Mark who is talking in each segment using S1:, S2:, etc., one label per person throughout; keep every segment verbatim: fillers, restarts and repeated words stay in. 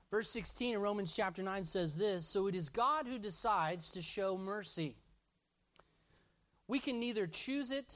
S1: Verse sixteen in Romans chapter nine says this, "So it is God who decides to show mercy. We can neither choose it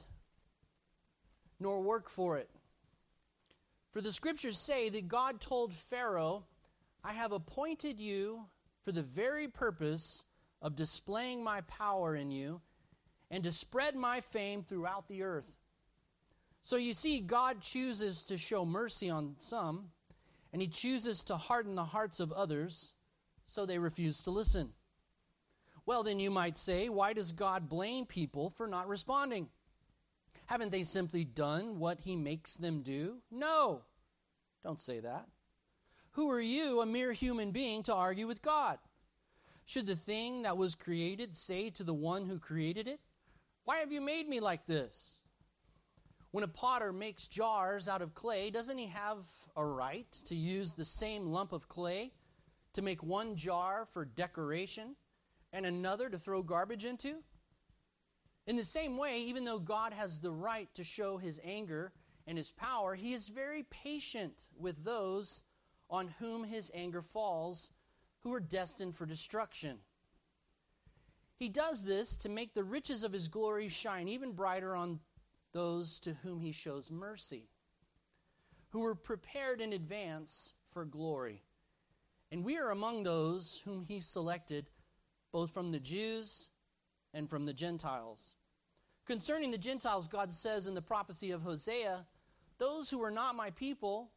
S1: nor work for it. For the scriptures say that God told Pharaoh, 'I have appointed you for the very purpose of displaying my power in you and to spread my fame throughout the earth.'" So you see, God chooses to show mercy on some, and he chooses to harden the hearts of others, so they refuse to listen. Well, then you might say, why does God blame people for not responding? Haven't they simply done what he makes them do? No, don't say that. Who are you, a mere human being, to argue with God? Should the thing that was created say to the one who created it, "Why have you made me like this?" When a potter makes jars out of clay, doesn't he have a right to use the same lump of clay to make one jar for decoration and another to throw garbage into? In the same way, even though God has the right to show his anger and his power, he is very patient with those on whom his anger falls, who are destined for destruction. He does this to make the riches of his glory shine even brighter on those to whom he shows mercy, who were prepared in advance for glory. And we are among those whom he selected, both from the Jews and from the Gentiles. Concerning the Gentiles, God says in the prophecy of Hosea, "Those who are not my people,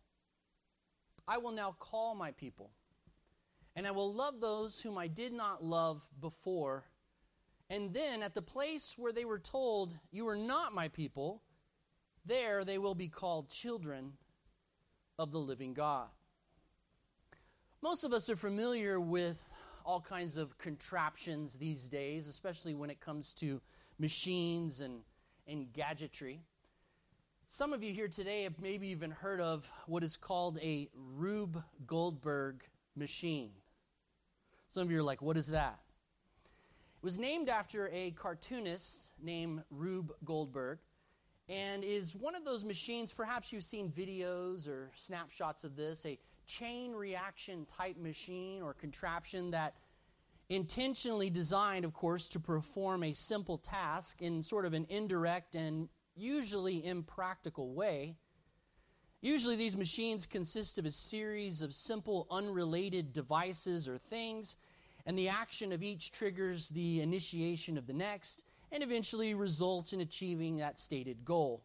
S1: I will now call my people. And I will love those whom I did not love before. And then at the place where they were told, 'You are not my people,' there they will be called children of the living God." Most of us are familiar with all kinds of contraptions these days, especially when it comes to machines and, and gadgetry. Some of you here today have maybe even heard of what is called a Rube Goldberg machine. Some of you are like, what is that? It was named after a cartoonist named Rube Goldberg and is one of those machines, perhaps you've seen videos or snapshots of this, a chain reaction type machine or contraption that intentionally designed, of course, to perform a simple task in sort of an indirect and usually impractical way. Usually these machines consist of a series of simple unrelated devices or things, and the action of each triggers the initiation of the next and eventually results in achieving that stated goal.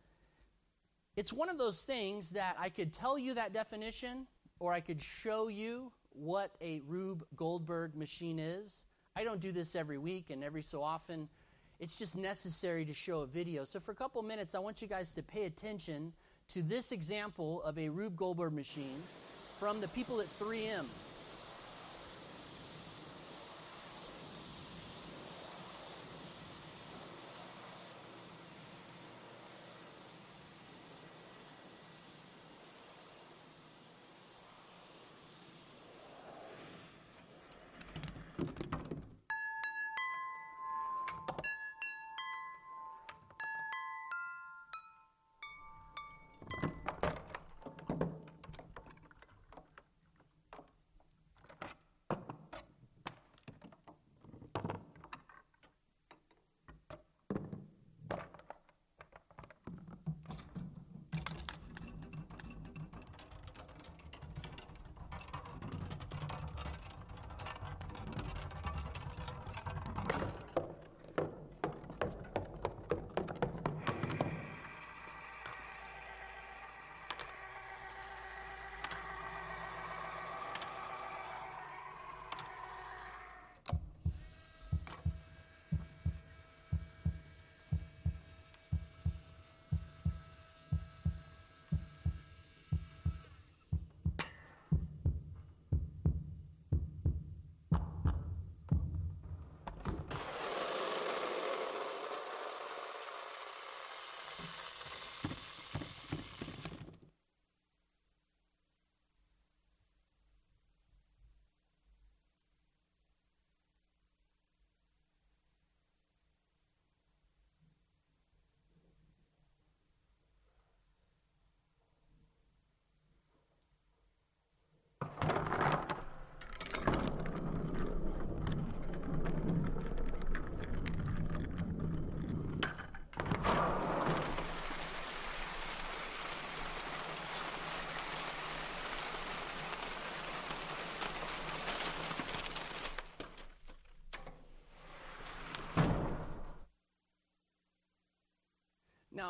S1: It's one of those things that I could tell you that definition or I could show you what a Rube Goldberg machine is. I don't do this every week and every so often. It's just necessary to show a video. So for a couple minutes, I want you guys to pay attention to this example of a Rube Goldberg machine from the people at three M.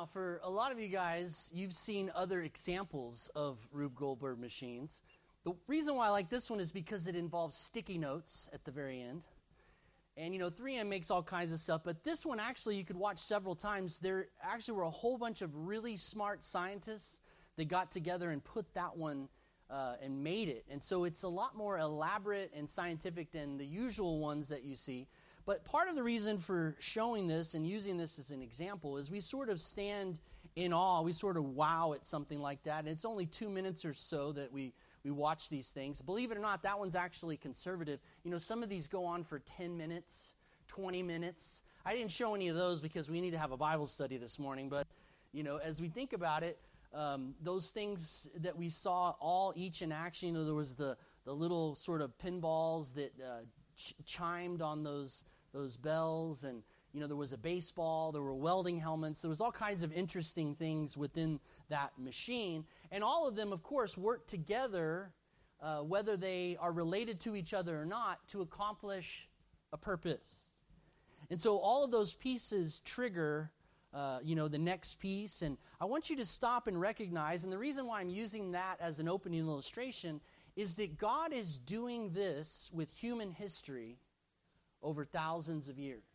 S1: Now, for a lot of you guys, you've seen other examples of Rube Goldberg machines. The reason why I like this one is because it involves sticky notes at the very end. And, you know, three M makes all kinds of stuff, but this one actually you could watch several times. There actually were a whole bunch of really smart scientists that got together and put that one uh, and made it. And so it's a lot more elaborate and scientific than the usual ones that you see. But part of the reason for showing this and using this as an example is we sort of stand in awe. We sort of wow at something like that. And it's only two minutes or so that we, we watch these things. Believe it or not, that one's actually conservative. You know, some of these go on for ten minutes, twenty minutes. I didn't show any of those because we need to have a Bible study this morning. But, you know, as we think about it, um, those things that we saw all each in action, you know, there was the, the little sort of pinballs that uh, ch- chimed on those those bells, and you know there was a baseball, there were welding helmets, there was all kinds of interesting things within that machine, and all of them of course work together, uh, whether they are related to each other or not, to accomplish a purpose. And so all of those pieces trigger uh, you know the next piece, and I want you to stop and recognize, and the reason why I'm using that as an opening illustration is that God is doing this with human history over thousands of years.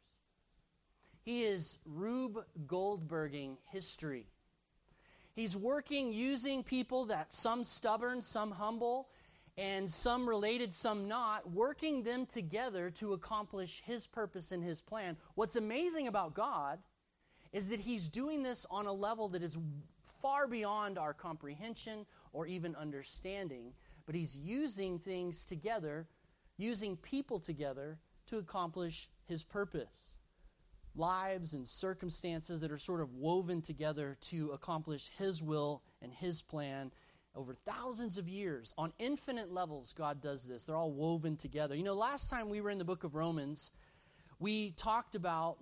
S1: He is Rube Goldberging history. He's working using people that some stubborn, some humble, and some related, some not, working them together to accomplish His purpose and His plan. What's amazing about God is that He's doing this on a level that is far beyond our comprehension or even understanding, but He's using things together, using people together to accomplish His purpose. Lives and circumstances that are sort of woven together to accomplish His will and His plan. Over thousands of years, on infinite levels, God does this. They're all woven together. You know, last time we were in the book of Romans, we talked about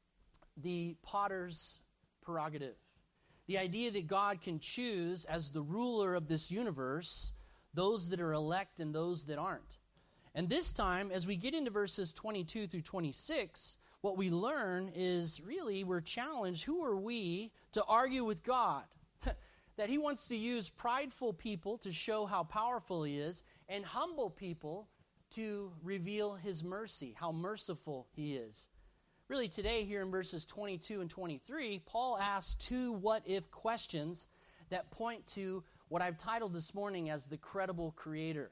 S1: the potter's prerogative. The idea that God can choose as the ruler of this universe those that are elect and those that aren't. And this time, as we get into verses twenty-two through twenty-six, what we learn is really we're challenged. Who are we to argue with God? That He wants to use prideful people to show how powerful He is, and humble people to reveal His mercy, how merciful He is. Really today, here in verses twenty-two and twenty-three, Paul asks two what-if questions that point to what I've titled this morning as the credible Creator.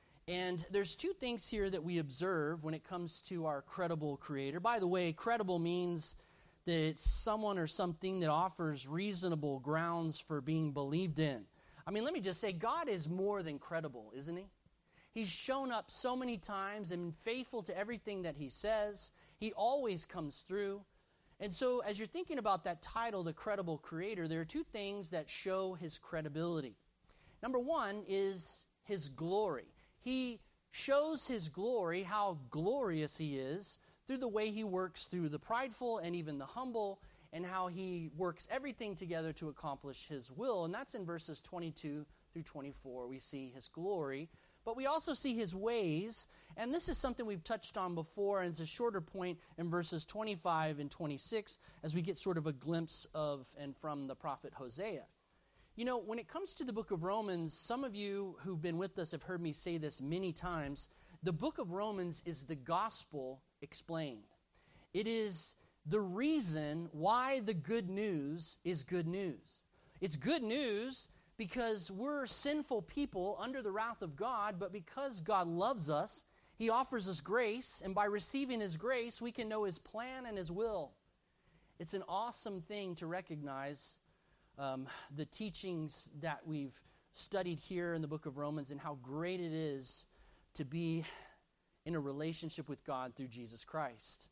S1: And there's two things here that we observe when it comes to our credible Creator. By the way, credible means that it's someone or something that offers reasonable grounds for being believed in. I mean, let me just say, God is more than credible, isn't He? He's shown up so many times and been faithful to everything that He says. He always comes through. And so as you're thinking about that title, the credible Creator, there are two things that show His credibility. Number one is His glory. He shows His glory, how glorious He is, through the way He works through the prideful and even the humble, and how He works everything together to accomplish His will. And that's in verses twenty-two through twenty-four. We see His glory, but we also see His ways. And this is something we've touched on before, and it's a shorter point in verses twenty-five and twenty-six as we get sort of a glimpse of and from the prophet Hosea. You know, when it comes to the book of Romans, some of you who've been with us have heard me say this many times. The book of Romans is the gospel explained. It is the reason why the good news is good news. It's good news because we're sinful people under the wrath of God, but because God loves us, He offers us grace, and by receiving His grace, we can know His plan and His will. It's an awesome thing to recognize um, the teachings that we've studied here in the book of Romans and how great it is to be in a relationship with God through Jesus Christ.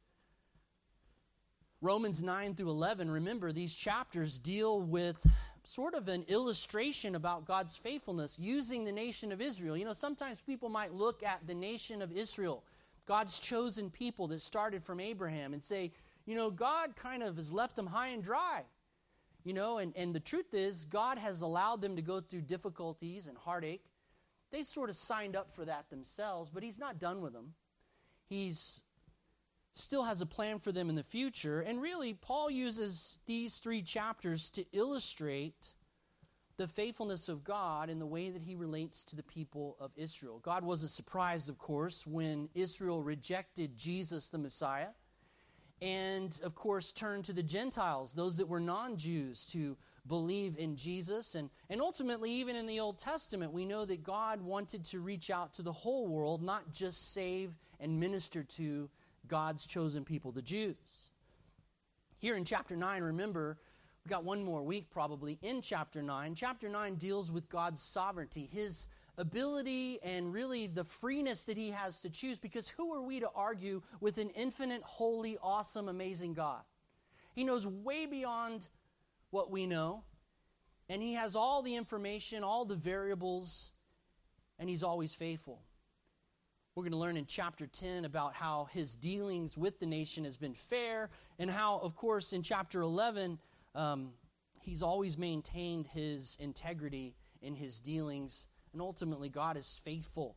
S1: Romans nine through eleven, remember, these chapters deal with sort of an illustration about God's faithfulness using the nation of Israel. You know, sometimes people might look at the nation of Israel, God's chosen people that started from Abraham, and say, you know, God kind of has left them high and dry. You know, and, and the truth is, God has allowed them to go through difficulties and heartache. They sort of signed up for that themselves, but He's not done with them. He's still has a plan for them in the future. And really, Paul uses these three chapters to illustrate the faithfulness of God in the way that he relates to the people of Israel. God wasn't surprised, of course, when Israel rejected Jesus the Messiah and, of course, turned to the Gentiles, those that were non-Jews, to believe in Jesus. And, and ultimately, even in the Old Testament, we know that God wanted to reach out to the whole world, not just save and minister to God's chosen people, the Jews. Here in chapter nine, remember, we got one more week probably in chapter nine. Chapter nine deals with God's sovereignty, his ability and really the freeness that he has to choose, because who are we to argue with an infinite, holy, awesome, amazing God? He knows way beyond what we know, and he has all the information, all the variables, and he's always faithful. We're going to learn in chapter ten about how his dealings with the nation has been fair, and how, of course, in chapter eleven, um, he's always maintained his integrity in his dealings, and ultimately God is faithful.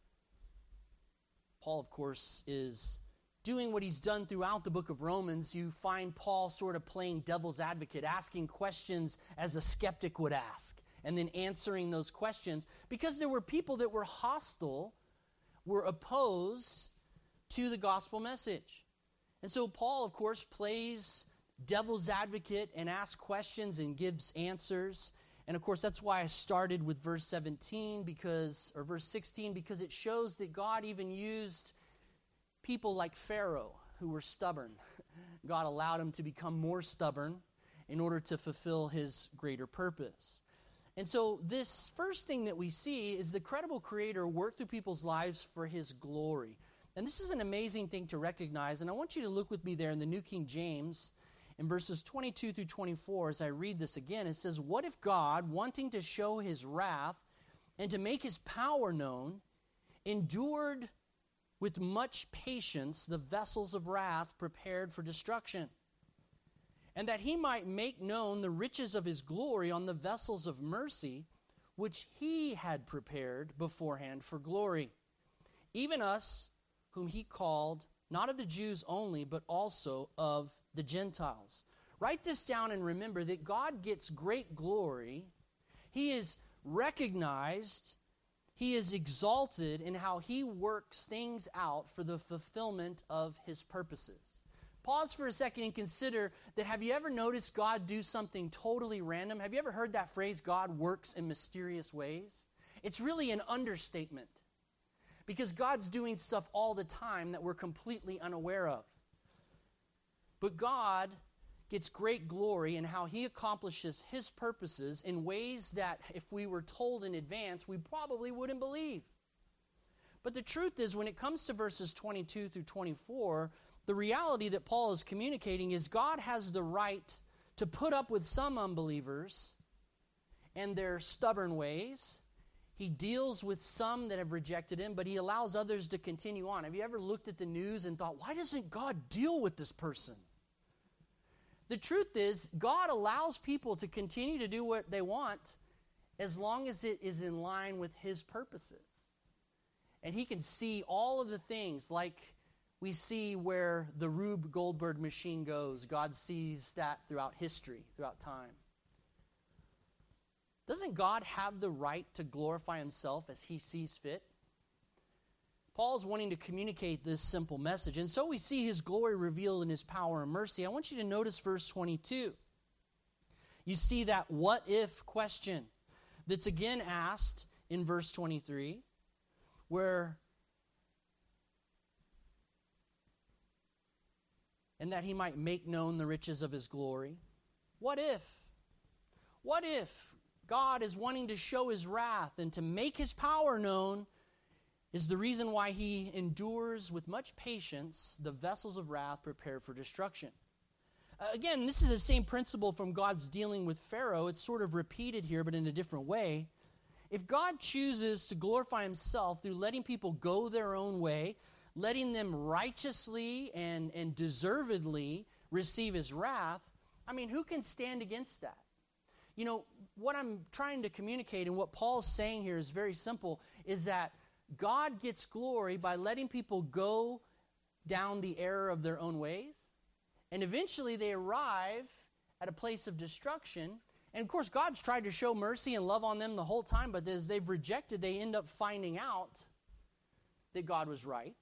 S1: Paul, of course, is doing what he's done throughout the book of Romans. You find Paul sort of playing devil's advocate, asking questions as a skeptic would ask, and then answering those questions, because there were people that were hostile, were opposed to the gospel message. And so Paul, of course, plays devil's advocate and asks questions and gives answers. And of course, that's why I started with verse seventeen, because, or verse sixteen, because it shows that God even used people like Pharaoh who were stubborn. God allowed him to become more stubborn in order to fulfill his greater purpose. And so this first thing that we see is the credible Creator worked through people's lives for his glory. And this is an amazing thing to recognize. And I want you to look with me there in the New King James in verses twenty-two through twenty-four. As I read this again, it says, "What if God, wanting to show his wrath and to make his power known, endured with much patience the vessels of wrath prepared for destruction, and that he might make known the riches of his glory on the vessels of mercy, which he had prepared beforehand for glory, even us whom he called, not of the Jews only, but also of the Gentiles." Write this down and remember that God gets great glory. He is recognized, he is exalted in how he works things out for the fulfillment of his purposes. Pause for a second and consider that. Have you ever noticed God do something totally random? Have you ever heard that phrase, God works in mysterious ways? It's really an understatement, because God's doing stuff all the time that we're completely unaware of. But God gets great glory in how he accomplishes his purposes in ways that if we were told in advance, we probably wouldn't believe. But the truth is, when it comes to verses twenty-two through twenty-four, the reality that Paul is communicating is God has the right to put up with some unbelievers and their stubborn ways. He deals with some that have rejected him, but he allows others to continue on. Have you ever looked at the news and thought, why doesn't God deal with this person? The truth is, God allows people to continue to do what they want as long as it is in line with his purposes. And he can see all of the things, like we see where the Rube Goldberg machine goes. God sees that throughout history, throughout time. Doesn't God have the right to glorify himself as he sees fit? Paul's wanting to communicate this simple message. And so we see his glory revealed in his power and mercy. I want you to notice verse twenty-two. You see that what if question that's again asked in verse twenty-three, where, and that he might make known the riches of his glory. What if? What if God is wanting to show his wrath and to make his power known is the reason why he endures with much patience the vessels of wrath prepared for destruction? Uh, again, this is the same principle from God's dealing with Pharaoh. It's sort of repeated here, but in a different way. If God chooses to glorify himself through letting people go their own way, letting them righteously and, and deservedly receive his wrath, I mean, who can stand against that? You know, what I'm trying to communicate and what Paul's saying here is very simple, is that God gets glory by letting people go down the error of their own ways. And eventually they arrive at a place of destruction. And of course, God's tried to show mercy and love on them the whole time, but as they've rejected, they end up finding out that God was right.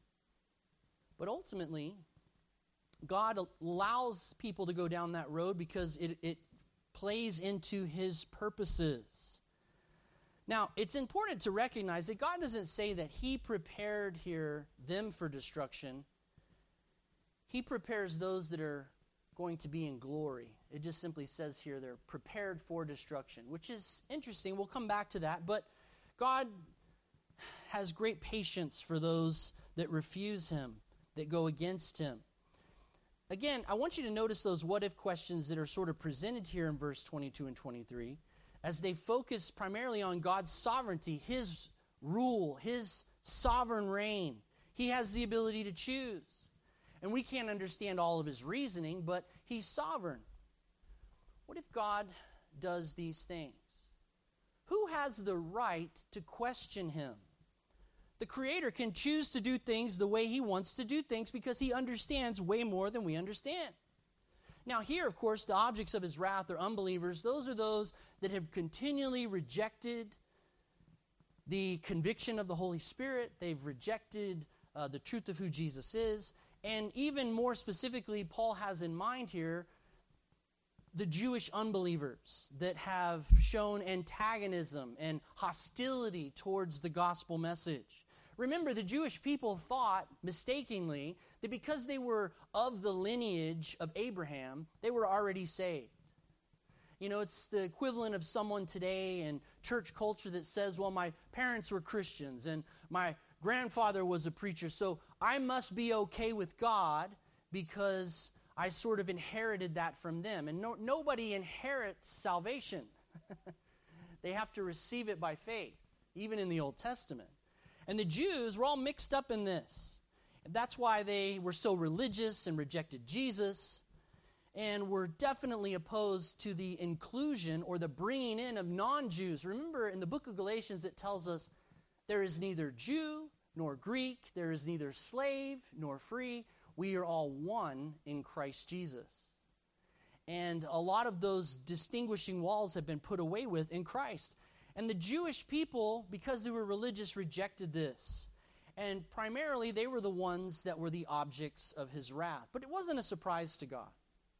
S1: But ultimately, God allows people to go down that road because it, it plays into his purposes. Now, it's important to recognize that God doesn't say that he prepared here them for destruction. He prepares those that are going to be in glory. It just simply says here they're prepared for destruction, which is interesting. We'll come back to that. But God has great patience for those that refuse him, that go against him. Again, I want you to notice those what-if questions that are sort of presented here in verse twenty-two and twenty-three, as they focus primarily on God's sovereignty, his rule, his sovereign reign. He has the ability to choose. And we can't understand all of his reasoning, but he's sovereign. What if God does these things? Who has the right to question him? The Creator can choose to do things the way he wants to do things because he understands way more than we understand. Now here, of course, the objects of his wrath are unbelievers. Those are those that have continually rejected the conviction of the Holy Spirit. They've rejected uh, the truth of who Jesus is. And even more specifically, Paul has in mind here the Jewish unbelievers that have shown antagonism and hostility towards the gospel message. Remember, the Jewish people thought mistakenly that because they were of the lineage of Abraham, they were already saved. You know, it's the equivalent of someone today in church culture that says, well, my parents were Christians and my grandfather was a preacher, so I must be okay with God because I sort of inherited that from them. And no, nobody inherits salvation. They have to receive it by faith, even in the Old Testament. And the Jews were all mixed up in this. And that's why they were so religious and rejected Jesus, and were definitely opposed to the inclusion or the bringing in of non-Jews. Remember, in the book of Galatians, it tells us there is neither Jew nor Greek, there is neither slave nor free. We are all one in Christ Jesus. And a lot of those distinguishing walls have been put away with in Christ. And the Jewish people, because they were religious, rejected this. And primarily, they were the ones that were the objects of his wrath. But it wasn't a surprise to God.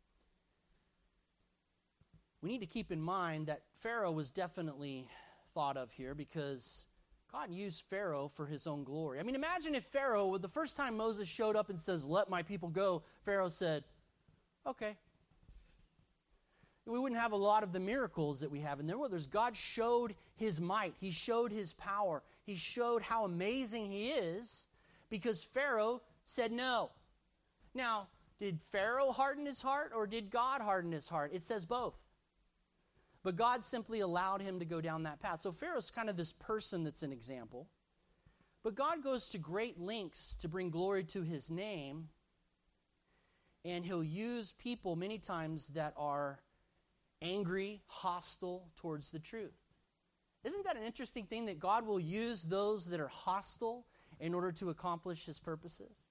S1: We need to keep in mind that Pharaoh was definitely thought of here because God used Pharaoh for his own glory. I mean, imagine if Pharaoh, the first time Moses showed up and says, let my people go, Pharaoh said, okay. We wouldn't have a lot of the miracles that we have in there. Well, there's God showed his might. He showed his power. He showed how amazing he is because Pharaoh said no. Now, did Pharaoh harden his heart or did God harden his heart? It says both. But God simply allowed him to go down that path. So Pharaoh's kind of this person that's an example. But God goes to great lengths to bring glory to his name. And he'll use people many times that are angry, hostile towards the truth. Isn't that an interesting thing that God will use those that are hostile in order to accomplish his purposes?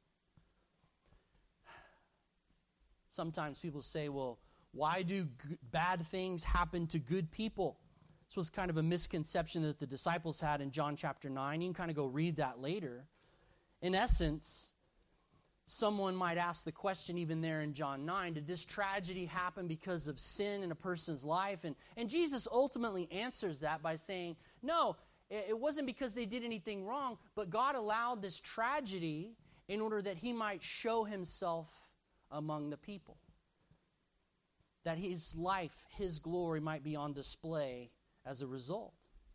S1: Sometimes people say, well, why do g- bad things happen to good people? This was kind of a misconception that the disciples had in John chapter nine. You can kind of go read that later. In essence, someone might ask the question even there in John nine, did this tragedy happen because of sin in a person's life? And, and Jesus ultimately answers that by saying, no, it wasn't because they did anything wrong, but God allowed this tragedy in order that he might show himself among the people. That his life, his glory might be on display as a result.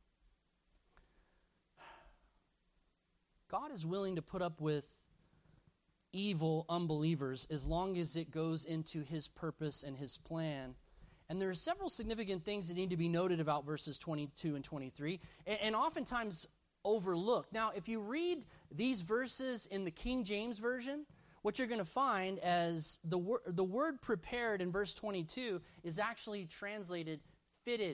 S1: God is willing to put up with evil unbelievers as long as it goes into his purpose and his plan. And there are several significant things that need to be noted about verses twenty-two and twenty-three, and, and oftentimes overlooked. Now, if you read these verses in the King James Version, what you're going to find as the, wor- the word prepared in verse twenty-two is actually translated fitted.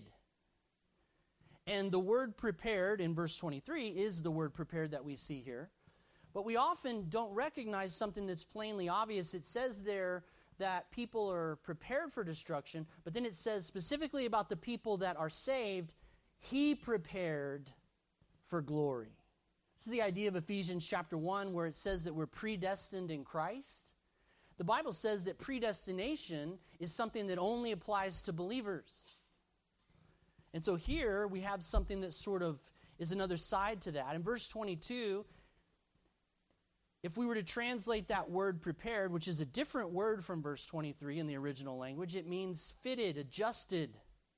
S1: And the word prepared in verse twenty-three is the word prepared that we see here. But we often don't recognize something that's plainly obvious. It says there that people are prepared for destruction, but then it says specifically about the people that are saved, he prepared for glory. This is the idea of Ephesians chapter one, where it says that we're predestined in Christ. The Bible says that predestination is something that only applies to believers. And so here we have something that sort of is another side to that. In verse twenty-two, if we were to translate that word prepared, which is a different word from verse twenty-three in the original language, it means fitted, adjusted.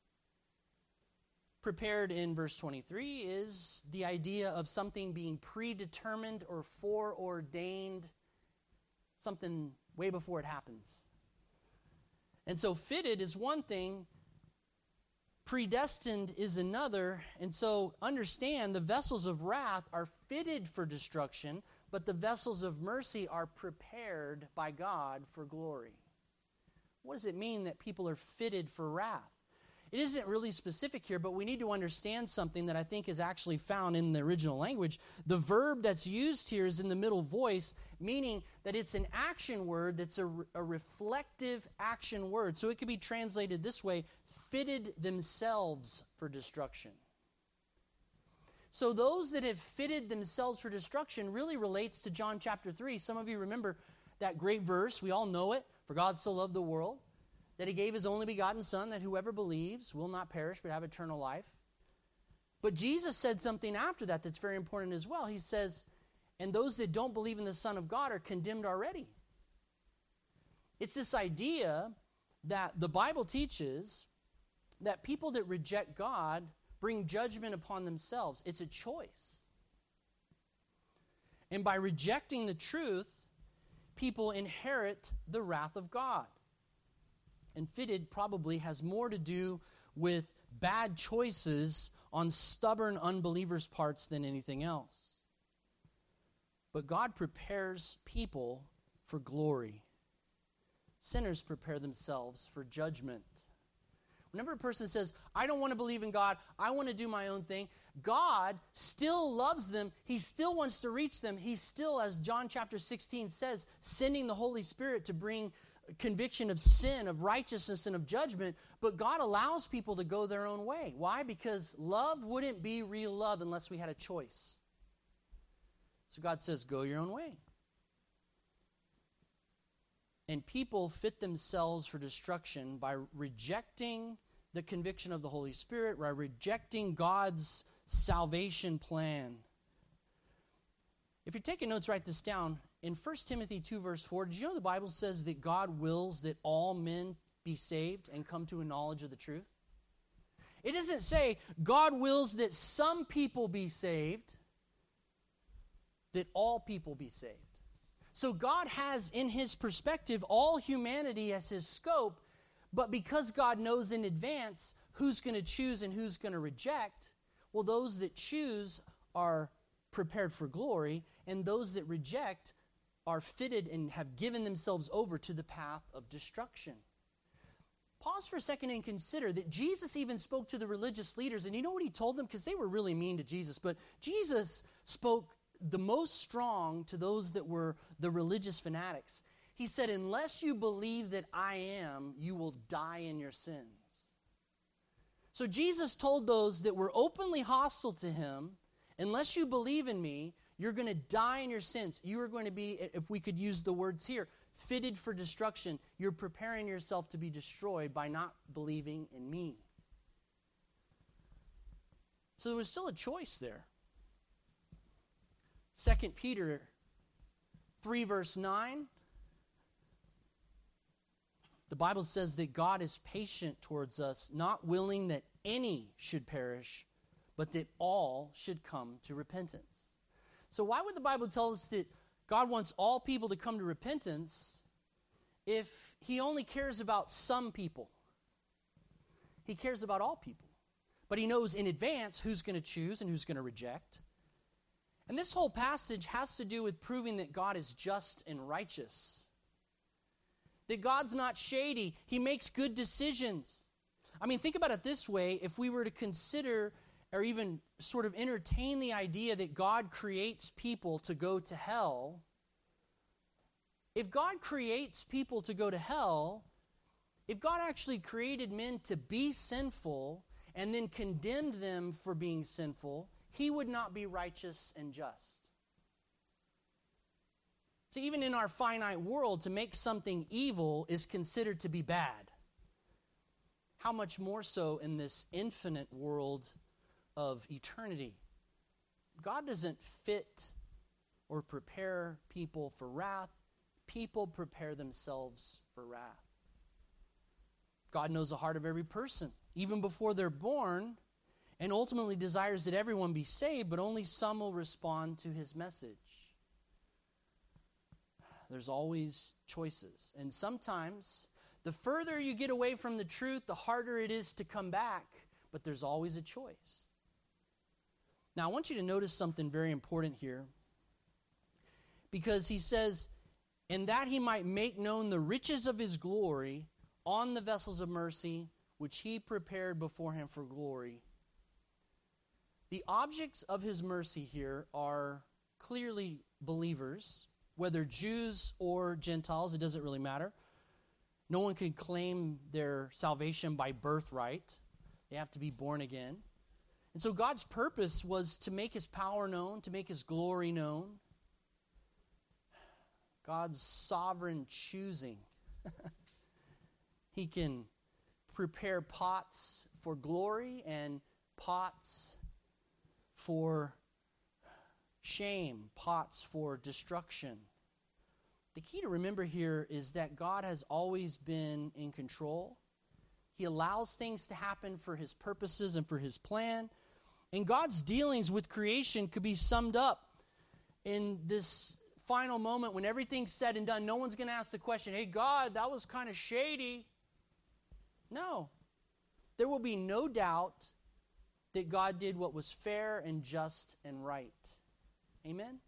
S1: Prepared in verse twenty-three is the idea of something being predetermined or foreordained, something way before it happens. And so fitted is one thing, predestined is another. And so understand, the vessels of wrath are fitted for destruction, but the vessels of mercy are prepared by God for glory. What does it mean that people are fitted for wrath? It isn't really specific here, but we need to understand something that I think is actually found in the original language. The verb that's used here is in the middle voice, meaning that it's an action word that's a, a reflective action word. So it could be translated this way: fitted themselves for destruction. So those that have fitted themselves for destruction really relates to John chapter three. Some of you remember that great verse. We all know it. For God so loved the world that he gave his only begotten Son, that whoever believes will not perish but have eternal life. But Jesus said something after that that's very important as well. He says, and those that don't believe in the Son of God are condemned already. It's this idea that the Bible teaches that people that reject God bring judgment upon themselves. It's a choice. And by rejecting the truth, people inherit the wrath of God. And fitted probably has more to do with bad choices on stubborn unbelievers' parts than anything else. But God prepares people for glory. Sinners prepare themselves for judgment. Whenever a person says, I don't want to believe in God, I want to do my own thing, God still loves them. He still wants to reach them. He's still, as John chapter sixteen says, sending the Holy Spirit to bring conviction of sin, of righteousness, and of judgment. But God allows people to go their own way. Why? Because love wouldn't be real love unless we had a choice. So God says, go your own way. And people fit themselves for destruction by rejecting the conviction of the Holy Spirit, by rejecting God's salvation plan. If you're taking notes, write this down. In First Timothy two, verse four, did you know the Bible says that God wills that all men be saved and come to a knowledge of the truth? It doesn't say God wills that some people be saved, that all people be saved. So God has in his perspective all humanity as his scope, but because God knows in advance who's going to choose and who's going to reject, well, those that choose are prepared for glory, and those that reject are fitted and have given themselves over to the path of destruction. Pause for a second and consider that Jesus even spoke to the religious leaders, and you know what he told them? Because they were really mean to Jesus, but Jesus spoke the most strong to those that were the religious fanatics. He said, unless you believe that I am, you will die in your sins. So Jesus told those that were openly hostile to him, unless you believe in me, you're going to die in your sins. You are going to be, if we could use the words here, fitted for destruction. You're preparing yourself to be destroyed by not believing in me. So there was still a choice there. Second Peter three, verse nine. The Bible says that God is patient towards us, not willing that any should perish, but that all should come to repentance. So why would the Bible tell us that God wants all people to come to repentance if he only cares about some people? He cares about all people. But he knows in advance who's going to choose and who's going to reject. And this whole passage has to do with proving that God is just and righteous. That God's not shady. He makes good decisions. I mean, think about it this way. If we were to consider or even sort of entertain the idea that God creates people to go to hell, if God creates people to go to hell, if God actually created men to be sinful and then condemned them for being sinful, he would not be righteous and just. So even in our finite world, to make something evil is considered to be bad. How much more so in this infinite world of eternity? God doesn't fit or prepare people for wrath. People prepare themselves for wrath. God knows the heart of every person, even before they're born, and ultimately desires that everyone be saved, but only some will respond to his message. There's always choices. And sometimes, the further you get away from the truth, the harder it is to come back, but there's always a choice. Now, I want you to notice something very important here, because he says, and that he might make known the riches of his glory on the vessels of mercy, which he prepared beforehand for glory. The objects of his mercy here are clearly believers, whether Jews or Gentiles, it doesn't really matter. No one can claim their salvation by birthright. They have to be born again. And so God's purpose was to make his power known, to make his glory known. God's sovereign choosing. He can prepare pots for glory and pots for shame, pots for destruction. The key to remember here is that God has always been in control. He allows things to happen for his purposes and for his plan. And God's dealings with creation could be summed up in this final moment when everything's said and done. No one's going to ask the question, hey, God, that was kind of shady. No. There will be no doubt that God did what was fair and just and right. Amen?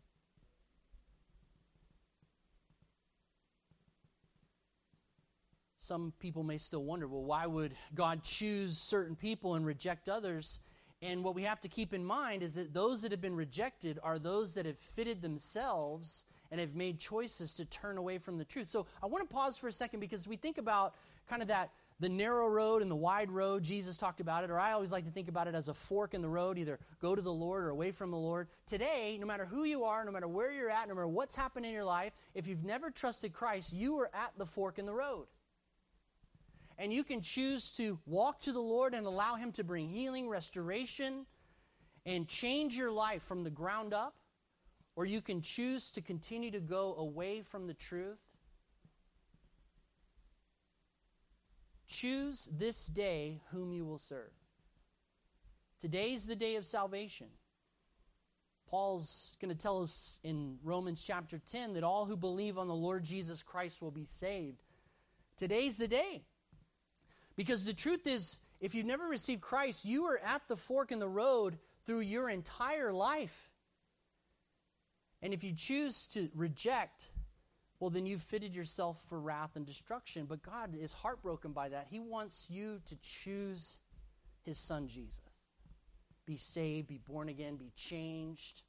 S1: Some people may still wonder, well, why would God choose certain people and reject others? And what we have to keep in mind is that those that have been rejected are those that have fitted themselves and have made choices to turn away from the truth. So I want to pause for a second, because we think about kind of that, the narrow road and the wide road. Jesus talked about it, or I always like to think about it as a fork in the road, either go to the Lord or away from the Lord. Today, no matter who you are, no matter where you're at, no matter what's happened in your life, if you've never trusted Christ, you are at the fork in the road. And you can choose to walk to the Lord and allow him to bring healing, restoration, and change your life from the ground up. Or you can choose to continue to go away from the truth. Choose this day whom you will serve. Today's the day of salvation. Paul's going to tell us in Romans chapter ten that all who believe on the Lord Jesus Christ will be saved. Today's the day. Because the truth is, if you've never received Christ, you are at the fork in the road through your entire life. And if you choose to reject, well, then you've fitted yourself for wrath and destruction. But God is heartbroken by that. He wants you to choose his son, Jesus. Be saved, be born again, be changed.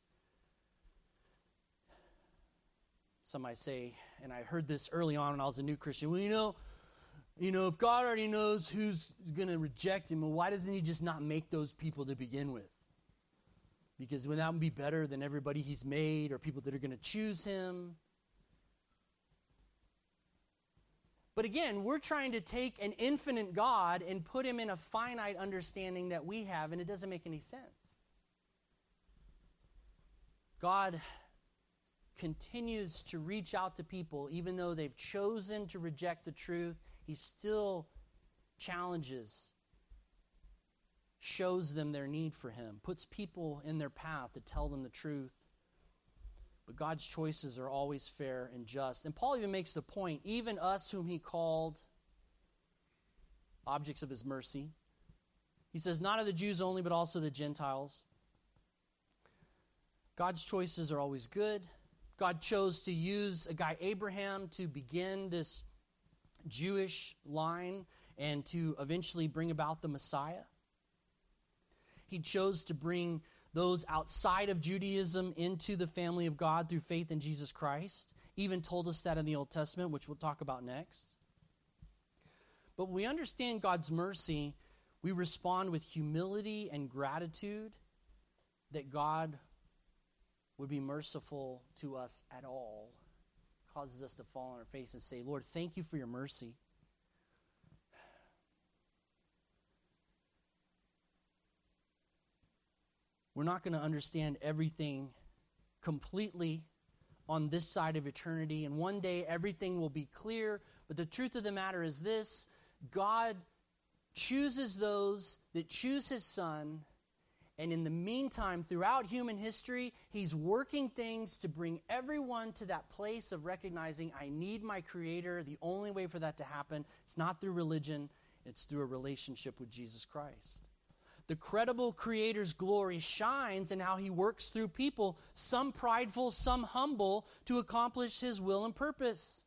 S1: Some might say, and I heard this early on when I was a new Christian, well, you know, You know, if God already knows who's going to reject him, well, why doesn't he just not make those people to begin with? Because wouldn't that be better than everybody he's made, or people that are going to choose him? But again, we're trying to take an infinite God and put him in a finite understanding that we have, and it doesn't make any sense. God continues to reach out to people, even though they've chosen to reject the truth. He still challenges, shows them their need for him, puts people in their path to tell them the truth. But God's choices are always fair and just. And Paul even makes the point, even us whom he called objects of his mercy. He says, not of the Jews only, but also the Gentiles. God's choices are always good. God chose to use a guy, Abraham, to begin this Jewish line and to eventually bring about the Messiah. He chose to bring those outside of Judaism into the family of God through faith in Jesus Christ. Even told us that in the Old Testament, which we'll talk about next. But when we understand God's mercy, we respond with humility and gratitude that God would be merciful to us at all. Causes us to fall on our face and say, Lord, thank you for your mercy. We're not going to understand everything completely on this side of eternity, and one day everything will be clear, but the truth of the matter is this: God chooses those that choose his Son, and in the meantime, throughout human history, he's working things to bring everyone to that place of recognizing, I need my Creator. The only way for that to happen, it's not through religion, it's through a relationship with Jesus Christ. The credible Creator's glory shines in how he works through people, some prideful, some humble, to accomplish his will and purpose.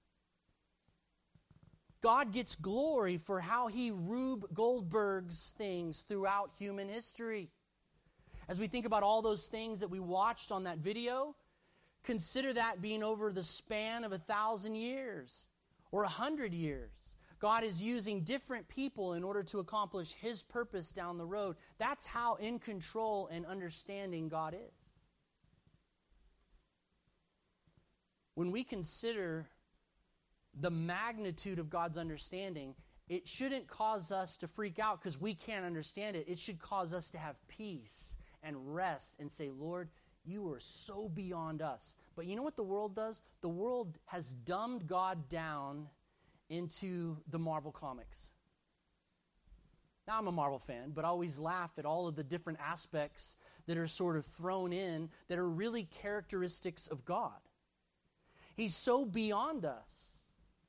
S1: God gets glory for how he Rube Goldbergs things throughout human history. As we think about all those things that we watched on that video, consider that being over the span of a thousand years or a hundred years. God is using different people in order to accomplish his purpose down the road. That's how in control and understanding God is. When we consider the magnitude of God's understanding, it shouldn't cause us to freak out because we can't understand it. It should cause us to have peace and rest and say, Lord, you are so beyond us. But you know what the world does? The world has dumbed God down into the Marvel comics. Now, I'm a Marvel fan, but I always laugh at all of the different aspects that are sort of thrown in that are really characteristics of God. He's so beyond us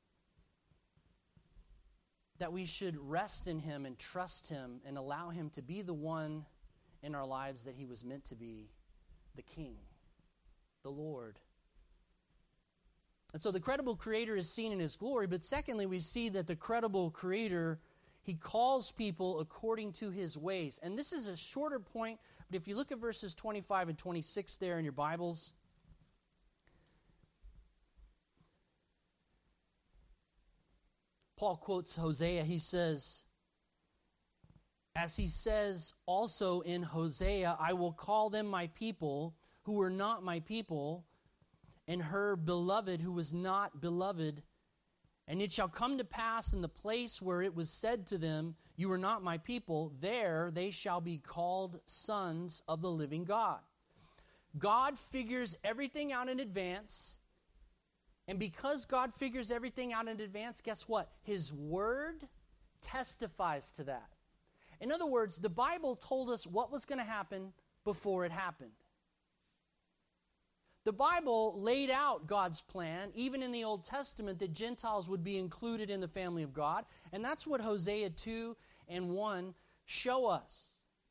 S1: that we should rest in him and trust him and allow him to be the one in our lives that he was meant to be, the King, the Lord. And so the credible Creator is seen in his glory, but secondly, we see that the credible Creator, he calls people according to his ways. And this is a shorter point, but if you look at verses twenty-five and twenty-six there in your Bibles, Paul quotes Hosea. He says, as he says also in Hosea, I will call them my people who were not my people, and her beloved who was not beloved. And it shall come to pass in the place where it was said to them, you are not my people, there they shall be called sons of the living God. God figures everything out in advance. And because God figures everything out in advance, guess what? His word testifies to that. In other words, the Bible told us what was going to happen before it happened. The Bible laid out God's plan, even in the Old Testament, that Gentiles would be included in the family of God. And that's what Hosea two and one show us.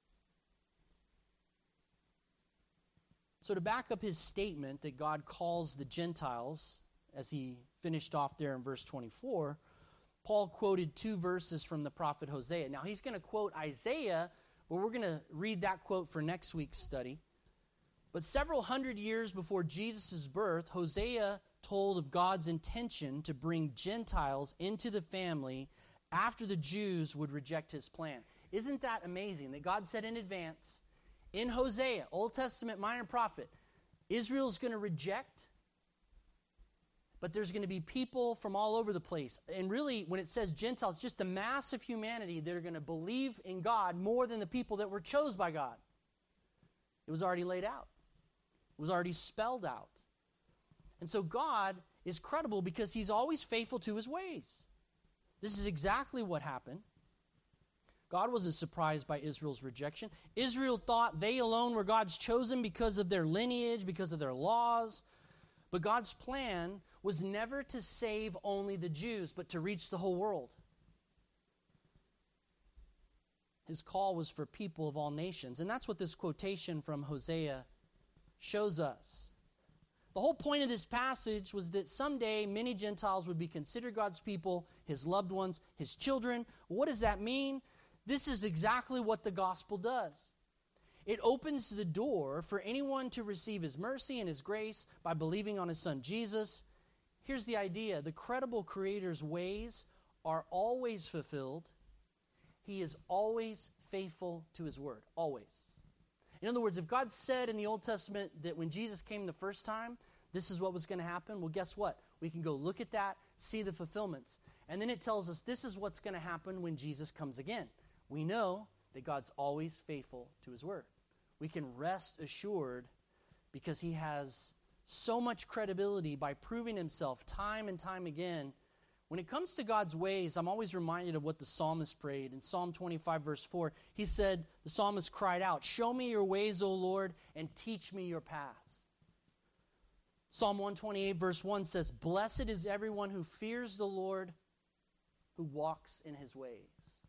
S1: So to back up his statement that God calls the Gentiles, as he finished off there in verse twenty-four, Paul quoted two verses from the prophet Hosea. Now he's going to quote Isaiah, but we're going to read that quote for next week's study. But several hundred years before Jesus' birth, Hosea told of God's intention to bring Gentiles into the family after the Jews would reject his plan. Isn't that amazing that God said in advance, in Hosea, Old Testament minor prophet, Israel's going to reject, but there's going to be people from all over the place. And really, when it says Gentiles, just the mass of humanity that are going to believe in God more than the people that were chosen by God. It was already laid out. It was already spelled out. And so God is credible because he's always faithful to his ways. This is exactly what happened. God wasn't surprised by Israel's rejection. Israel thought they alone were God's chosen because of their lineage, because of their laws. But God's plan was never to save only the Jews, but to reach the whole world. His call was for people of all nations. And that's what this quotation from Hosea shows us. The whole point of this passage was that someday many Gentiles would be considered God's people, his loved ones, his children. What does that mean? This is exactly what the gospel does. It opens the door for anyone to receive his mercy and his grace by believing on his son Jesus. Here's the idea. The credible Creator's ways are always fulfilled. He is always faithful to his word. Always. In other words, if God said in the Old Testament that when Jesus came the first time, this is what was going to happen, well, guess what? We can go look at that, see the fulfillments. And then it tells us this is what's going to happen when Jesus comes again. We know that God's always faithful to his word. We can rest assured because he has so much credibility by proving himself time and time again. When it comes to God's ways, I'm always reminded of what the psalmist prayed. In Psalm twenty-five, verse four, he said, the psalmist cried out, "Show me your ways, O Lord, and teach me your paths." Psalm one twenty-eight, verse one says, "Blessed is everyone who fears the Lord, who walks in his ways."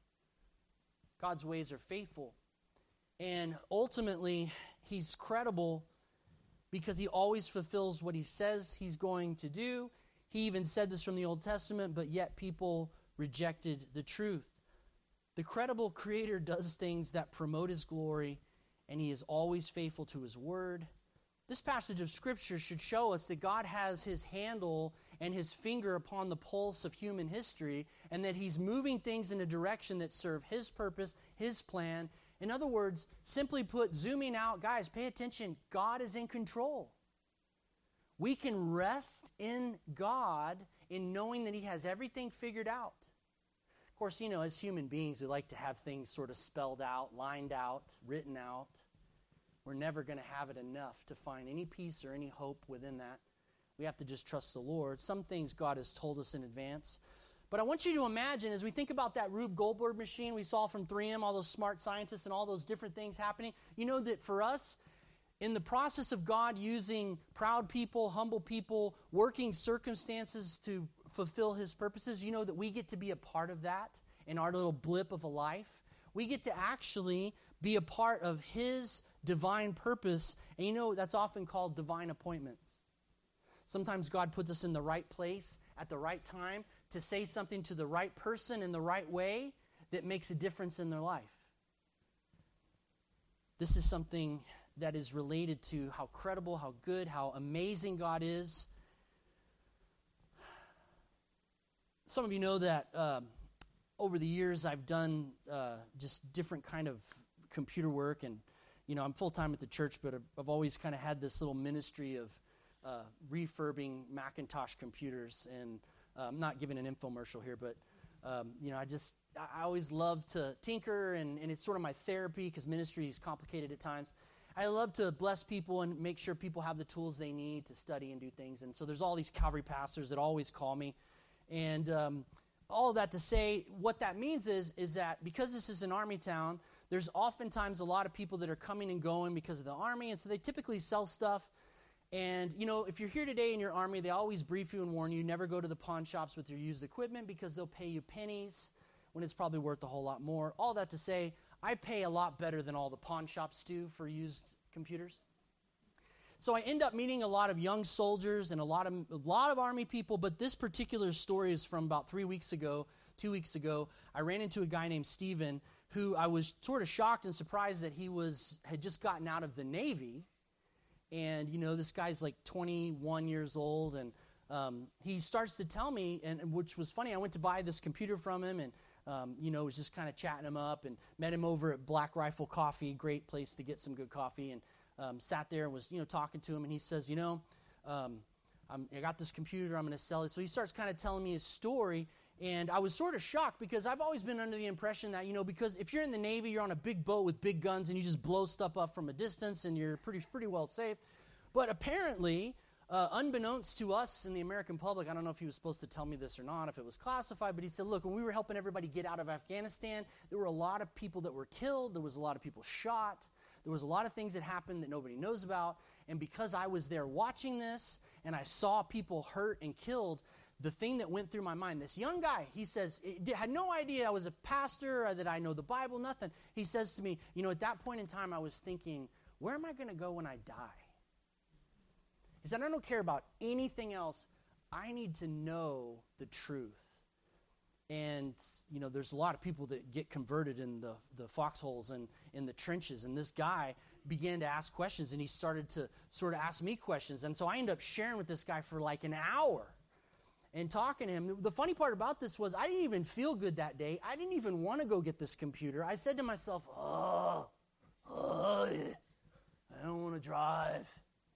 S1: God's ways are faithful. And ultimately, he's credible because he always fulfills what he says he's going to do. He even said this from the Old Testament, but yet people rejected the truth. The credible Creator does things that promote his glory, and he is always faithful to his word. This passage of Scripture should show us that God has his handle and his finger upon the pulse of human history, and that he's moving things in a direction that serve his purpose, his plan. In other words, simply put, zooming out, guys, pay attention. God is in control. We can rest in God in knowing that he has everything figured out. Of course, you know, as human beings, we like to have things sort of spelled out, lined out, written out. We're never going to have it enough to find any peace or any hope within that. We have to just trust the Lord. Some things God has told us in advance. But I want you to imagine, as we think about that Rube Goldberg machine we saw from three M, all those smart scientists and all those different things happening, you know that for us, in the process of God using proud people, humble people, working circumstances to fulfill his purposes, you know that we get to be a part of that in our little blip of a life. We get to actually be a part of his divine purpose. And you know, that's often called divine appointments. Sometimes God puts us in the right place at the right time to say something to the right person in the right way that makes a difference in their life. This is something that is related to how credible, how good, how amazing God is. Some of you know that uh, over the years I've done uh, just different kind of computer work, and you know I'm full-time at the church, but I've, I've always kind of had this little ministry of uh, refurbing Macintosh computers, and uh, I'm not giving an infomercial here, but um, you know I just I always love to tinker, and, and it's sort of my therapy because ministry is complicated at times. I love to bless people and make sure people have the tools they need to study and do things. And so there's all these Calvary pastors that always call me. And um, all of that to say, what that means is, is that because this is an army town, there's oftentimes a lot of people that are coming and going because of the army. And so they typically sell stuff. And, you know, if you're here today in your army, they always brief you and warn you, never go to the pawn shops with your used equipment because they'll pay you pennies when it's probably worth a whole lot more. All that to say, I pay a lot better than all the pawn shops do for used computers. So I end up meeting a lot of young soldiers and a lot of a lot of army people, but this particular story is from about three weeks ago, two weeks ago. I ran into a guy named Stephen who I was sort of shocked and surprised that he was had just gotten out of the Navy. And, you know, this guy's like twenty-one years old, and um, he starts to tell me, and which was funny, I went to buy this computer from him, and Um, you know, was just kind of chatting him up and met him over at Black Rifle Coffee, great place to get some good coffee, and um, sat there and was, you know, talking to him, and he says, you know, um, I'm, I got this computer, I'm going to sell it. So he starts kind of telling me his story, and I was sort of shocked because I've always been under the impression that, you know, because if you're in the Navy, you're on a big boat with big guns, and you just blow stuff up from a distance, and you're pretty, pretty well safe. But apparently, Uh, unbeknownst to us in the American public, I don't know if he was supposed to tell me this or not, if it was classified, but he said, look, when we were helping everybody get out of Afghanistan, there were a lot of people that were killed, there was a lot of people shot, there was a lot of things that happened that nobody knows about, and because I was there watching this, and I saw people hurt and killed, the thing that went through my mind, this young guy, he says, had no idea I was a pastor, or that I know the Bible, nothing. He says to me, you know, at that point in time, I was thinking, where am I going to go when I die? He said, I don't care about anything else. I need to know the truth. And, you know, there's a lot of people that get converted in the, the foxholes and in the trenches. And this guy began to ask questions, and he started to sort of ask me questions. And so I ended up sharing with this guy for like an hour and talking to him. The funny part about this was I didn't even feel good that day. I didn't even want to go get this computer. I said to myself, oh, oh I don't want to drive.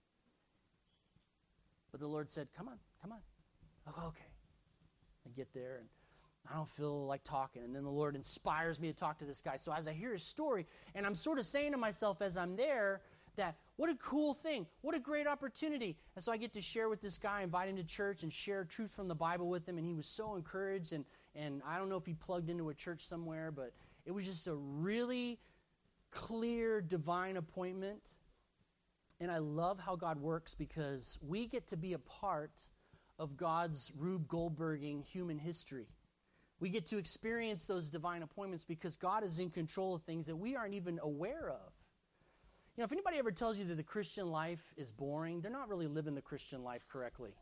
S1: But the Lord said, come on, come on. Oh, okay. I get there, and I don't feel like talking. And then the Lord inspires me to talk to this guy. So as I hear his story, and I'm sort of saying to myself as I'm there that what a cool thing. What a great opportunity. And so I get to share with this guy, invite him to church, and share truth from the Bible with him. And he was so encouraged. And, and I don't know if he plugged into a church somewhere, but it was just a really clear divine appointment. And I love how God works because we get to be a part of God's Rube Goldberging human history. We get to experience those divine appointments because God is in control of things that we aren't even aware of. You know, if anybody ever tells you that the Christian life is boring, they're not really living the Christian life correctly.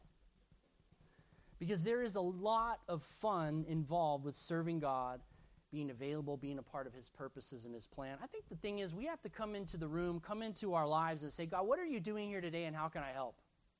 S1: Because there is a lot of fun involved with serving God, being available, being a part of His purposes and His plan. I think the thing is we have to come into the room, come into our lives and say, God, what are you doing here today and how can I help?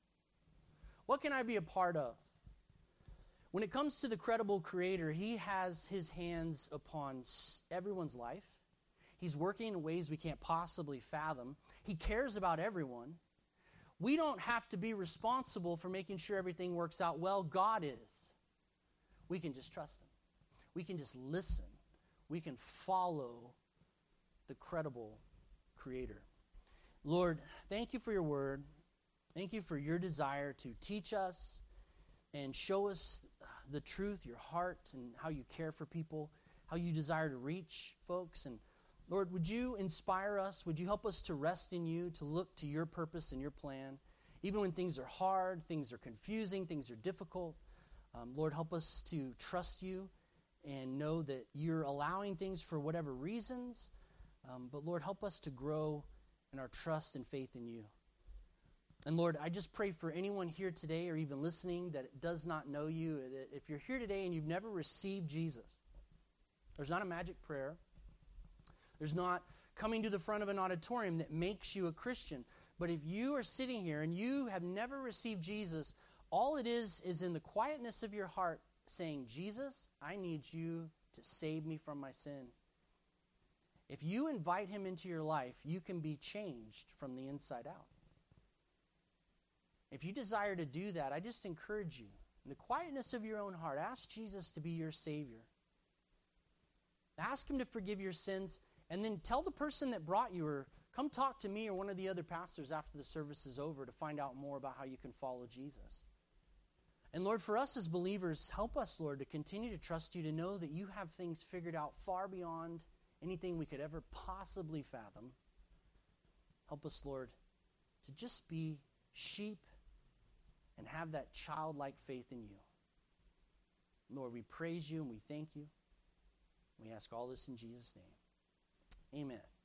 S1: What can I be a part of? When it comes to the credible Creator, He has His hands upon everyone's life. He's working in ways we can't possibly fathom. He cares about everyone. We don't have to be responsible for making sure everything works out well. God is. We can just trust Him. We can just listen. We can follow the credible Creator. Lord, thank you for your word. Thank you for your desire to teach us and show us the truth, your heart, and how you care for people, how you desire to reach folks. And Lord, would you inspire us? Would you help us to rest in you, to look to your purpose and your plan? Even when things are hard, things are confusing, things are difficult. Um, Lord, help us to trust you and know that you're allowing things for whatever reasons. Um, but Lord, help us to grow in our trust and faith in you. And Lord, I just pray for anyone here today or even listening that does not know you. That if you're here today and you've never received Jesus, there's not a magic prayer. There's not coming to the front of an auditorium that makes you a Christian. But if you are sitting here and you have never received Jesus, all it is is in the quietness of your heart saying, Jesus, I need you to save me from my sin. If you invite Him into your life, you can be changed from the inside out. If you desire to do that, I just encourage you, in the quietness of your own heart, ask Jesus to be your Savior. Ask Him to forgive your sins, and then tell the person that brought you, or come talk to me or one of the other pastors after the service is over to find out more about how you can follow Jesus. And Lord, for us as believers, help us, Lord, to continue to trust you, to know that you have things figured out far beyond anything we could ever possibly fathom. Help us, Lord, to just be sheep and have that childlike faith in you. Lord, we praise you and we thank you. We ask all this in Jesus' name. Amen.